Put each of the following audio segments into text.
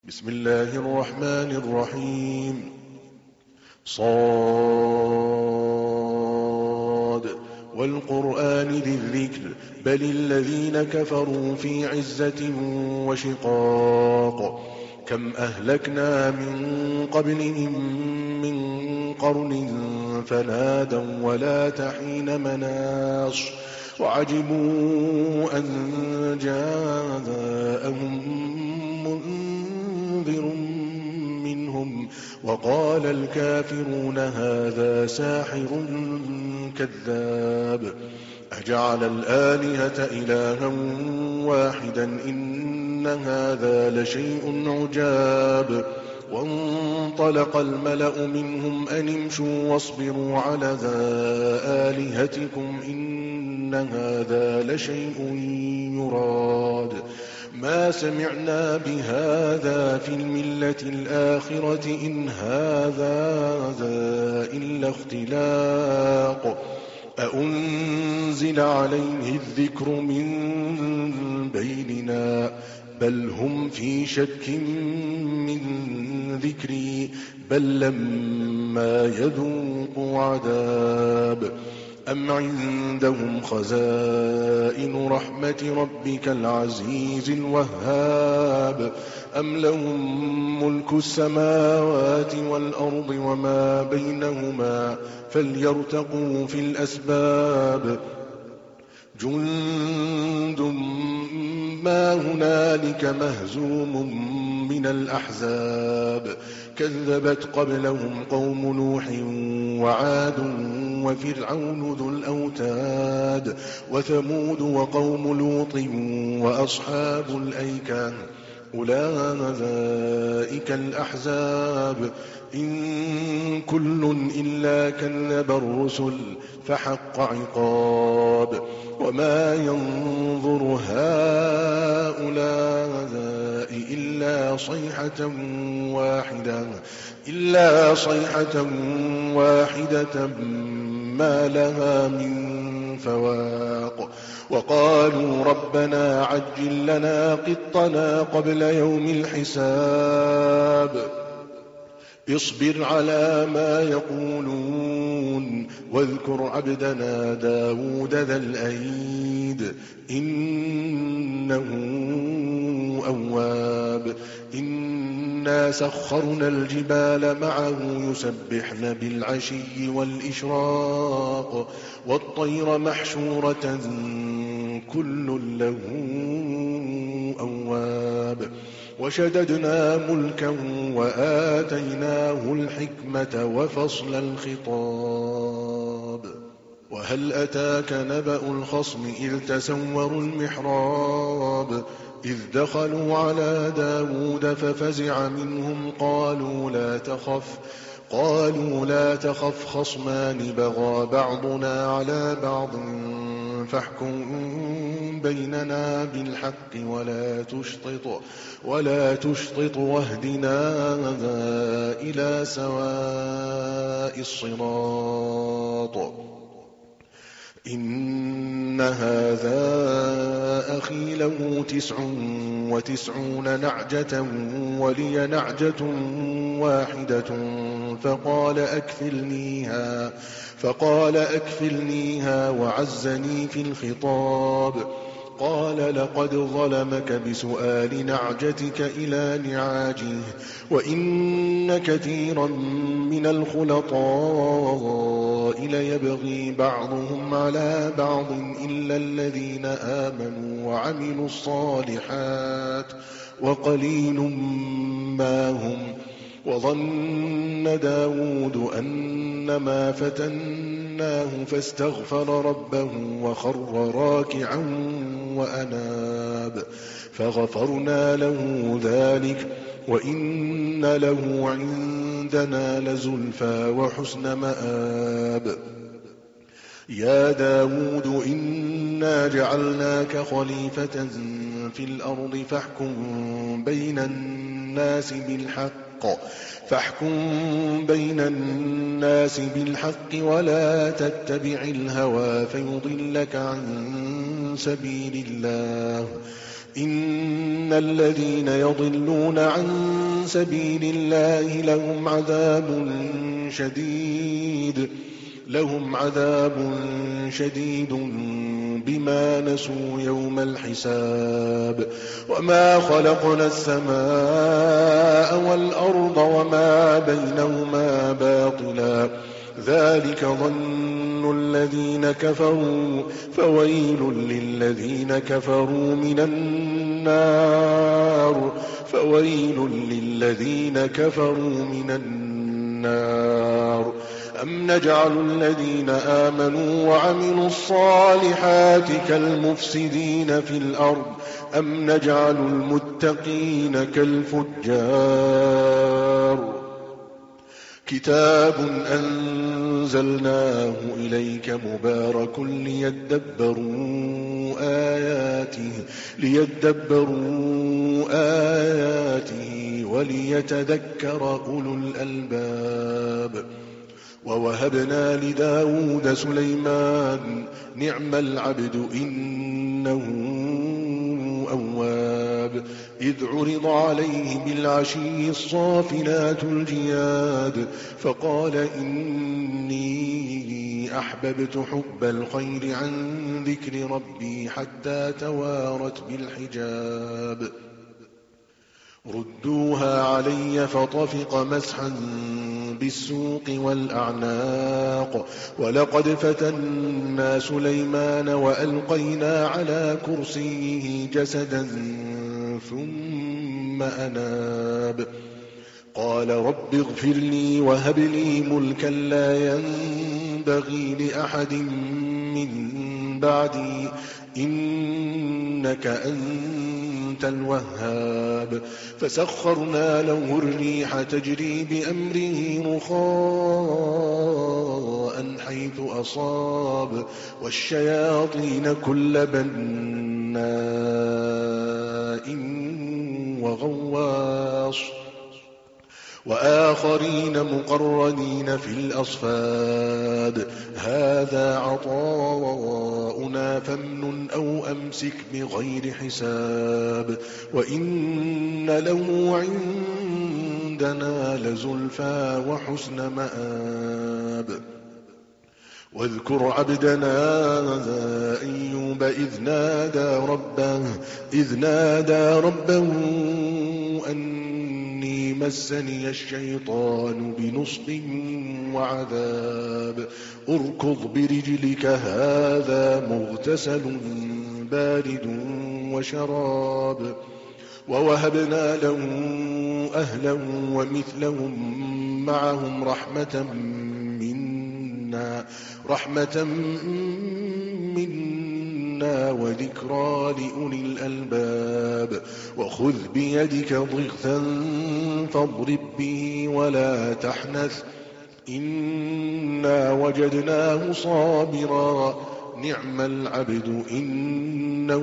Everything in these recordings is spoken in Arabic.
بسم الله الرحمن الرحيم. صاد والقرآن ذي الذكر بل الذين كفروا في عزة وشقاق. كم أهلكنا من قبلهم من قرن فنادوا ولا تحين مناص وعجبوا أن جاءهم منذر منهم وقال الكافرون هذا ساحر كذاب. أجعل الآلهة إلها واحدا إن هذا لشيء عجاب. وانطلق الملأ منهم أن امشوا واصبروا على آلهتكم إن هذا لشيء يراد. ما سمعنا بهذا في الملة الآخرة إن هذا إلا اختلاق. أأنزل عليه الذكر من بيننا بل هم في شك من ذكري بل لما يذوقوا عذاب. أم عندهم خزائن رحمة ربك العزيز الوهاب أم لهم ملك السماوات والأرض وما بينهما فليرتقوا في الأسباب. جند ما هنالك مهزوم من الأحزاب. كذبت قبلهم قوم نوح وعاد وفرعون ذو الأوتاد وثمود وقوم لوط وأصحاب الأيكة أولئك الأحزاب. إن كل إلا كذب الرسل فحق عقاب. وما ينظر هؤلاء إلا صيحة واحدة ما لها من فواق. وقالوا ربنا عجل لنا قطنا قبل يوم الحساب. اصبر على ما يقولون واذكر عبدنا داود ذا الأيد إنه أواب. إنا سخرنا الجبال معه يسبحن بالعشي والإشراق والطير محشورة كل له أواب. وشددنا ملكا وآتيناه الحكمة وفصل الخطاب. وهل أتاك نبأ الخصم إذ تسوروا المحراب إذ دخلوا على داود ففزع منهم قالوا لا تخف خصمان بغى بعضنا على بعض فاحكم بيننا بالحق ولا تشطط واهدنا إلى سواء الصراط. إن هذا أخي له 99 نعجة ولي نعجة واحدة فقال أكفلنيها وعزني في الخطاب. قال لقد ظلمك بسؤال نعجتك إلى نعاجه وإن كثيرا من الخلطاء ليبغي بعضهم على بعض إلا الذين آمنوا وعملوا الصالحات وقليل ما هم. وظن داود أنما فتناه فاستغفر ربه وخر راكعا وأناب فغفرنا له ذلك وإن له عندنا لزلفى وحسن مآب. يا داود إنا جعلناك خليفة في الأرض فاحكم بين الناس بالحق ولا تتبع الهوى فيضلك عن سبيل الله إن الذين يضلون عن سبيل الله لهم عذاب شديد بما نسوا يوم الحساب. وما خلقنا السماء والأرض وما بينهما باطلا ذلك ظن الذين كفروا فويل للذين كفروا من النار. أم نجعل الذين آمنوا وعملوا الصالحات كالمفسدين في الأرض أم نجعل المتقين كالفجار. كتاب أنزلناه إليك مبارك ليدبروا آياته وليتذكر أولو الألباب. ووهبنا لداود سليمان نعم العبد إنه أواب. إذ عرض عليه بالعشي الصافنات الجياد فقال إني أحببت حب الخير عن ذكر ربي حتى توارت بالحجاب. ردوها علي فطفق مسحا بالسوق والأعناق. ولقد فتنا سليمان وألقينا على كرسيه جسدا ثم أناب. قال رب اغفر لي وهب لي ملكا لا ينبغي لأحد من بعدي إنك أنت الوهاب. فسخرنا له الريح تجري بأمره رخاء حيث أصاب والشياطين كل بناء وغواص وآخرين مقرنين في الأصفاد. هذا عطاؤنا فامنن أو أمسك بغير حساب. وإن له عندنا لزلفى وحسن مآب. واذكر عبدنا أيوب إذ نادى ربه أني مسني الشيطان بنصب وعذاب. اركض برجلك هذا مغتسل بارد وشراب. ووهبنا له أهله ومثلهم معهم رحمة منا وذكرى لأولي الألباب. وخذ بيدك ضغثا فاضرب به ولا تحنث إنا وجدناه صابرا نعم العبد إنه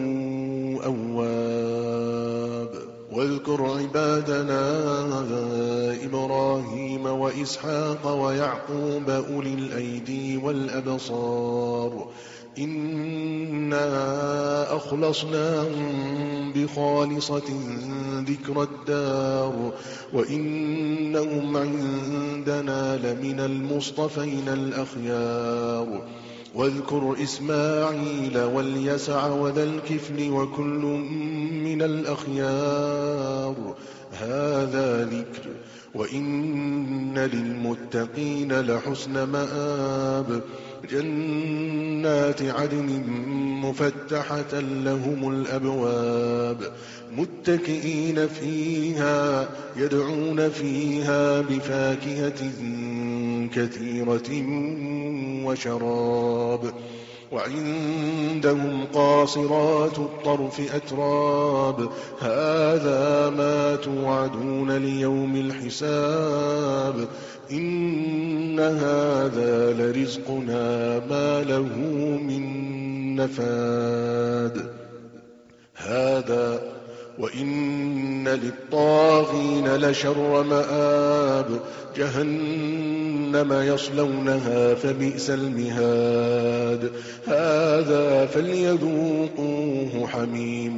أواب. واذكر عبادنا إبراهيم وإسحاق ويعقوب أولي الأيدي والأبصار إنا أخلصناهم بخالصة ذكر الدار وإنهم عندنا لمن المصطفين الأخيار. واذكر إسماعيل واليسع وذا الكفل وكل من الأخيار هذا ذكر وإن للمتقين لحسن مآب. جنات عدن مفتحة لهم الأبواب متكئين فيها يدعون فيها بفاكهة كثيرة وشراب. وعندهم قاصرات الطرف أتراب هذا ما توعدون ليوم الحساب. إن هذا لرزقنا ما له من نفاد. هذا وإن للطاغين لشر مآب جهنم يصلونها فبئس المهاد هذا فليذوقوه حميم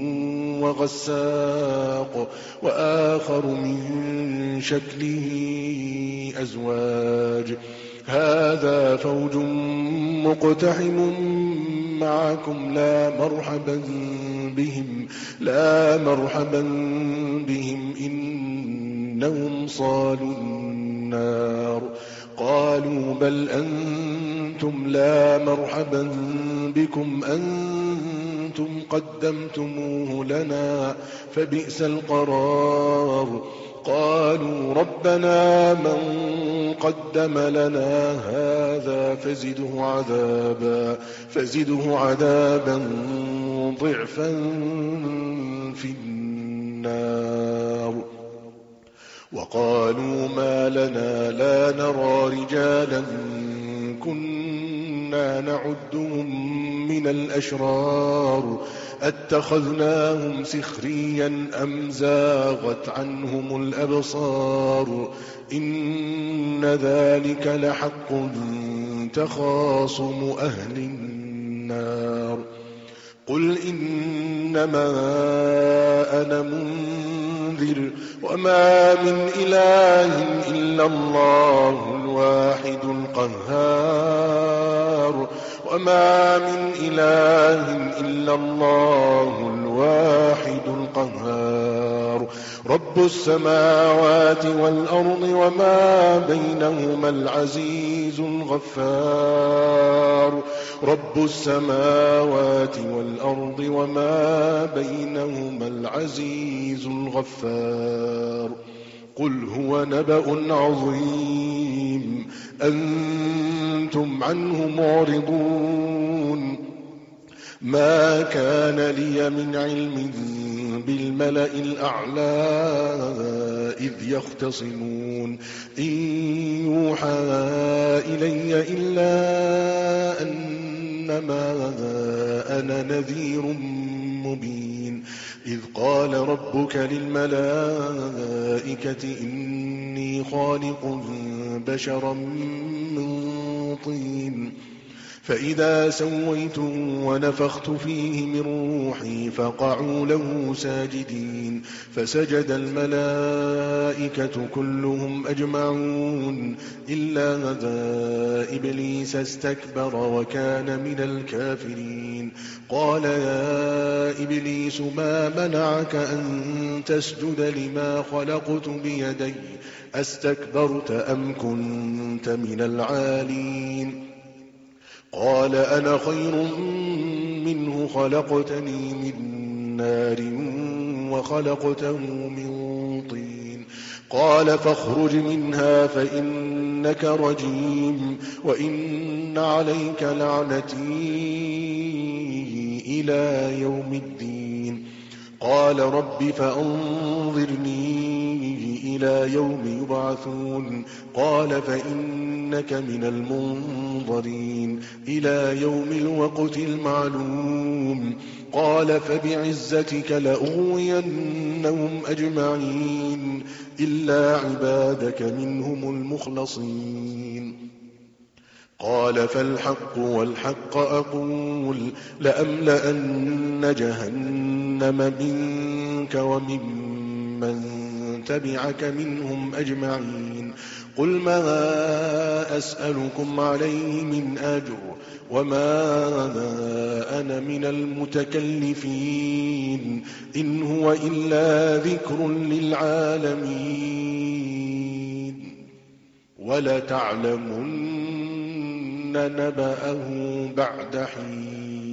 وغساق وآخر من شكله أزواج هذا فوج مقتحم معكم لا مرحبا بهم إنهم صالوا النار قالوا بل أنتم لا مرحبا بكم أنتم قدمتموه لنا فبئس القرار قالوا ربنا من قدم لنا هذا فزده عذابا ضعفا في النار وقالوا ما لنا لا نرى رجالا كنا نعدهم من الأشرار أتخذناهم سخريا أم زاغت عنهم الأبصار إن ذلك لحق تخاصم أهل النار قل إنما أنا منذر وما من إله إلا الله الواحد القهار رب السماوات والأرض وما بينهما العزيز الغفار قل هو نبأ عظيم أنتم عنه معرضون ما كان لي من علم بالملأ الأعلى إذ يختصمون إن يوحى إلي إلا أنما أنا نذير مبين إذ قال ربك للملائكة إني خالق بشرا من طين فإذا سويته ونفخت فيه من روحي فقعوا له ساجدين فسجد الملائكة كلهم أجمعون إلا إبليس استكبر وكان من الكافرين قال يا إبليس ما منعك أن تسجد لما خلقت بيدي أستكبرت أم كنت من العالين قال أنا خير منه خلقتني من نار وخلقته من طين قال فاخرج منها فإنك رجيم وإن عليك لعنتي إلى يوم الدين قال رب فأنظرني إلى يوم يبعثون قال فإنك من المنظرين إلى يوم الوقت المعلوم قال فبعزتك لأغوينهم أجمعين إلا عبادك منهم المخلصين قال فالحق والحق أقول لأملأن جهنم منك وممن تبعك منهم أجمعين قل ما أسألكم عليه من أجر وما أنا من المتكلفين إن هو إلا ذكر للعالمين ولتعلمن نبأه بعد حين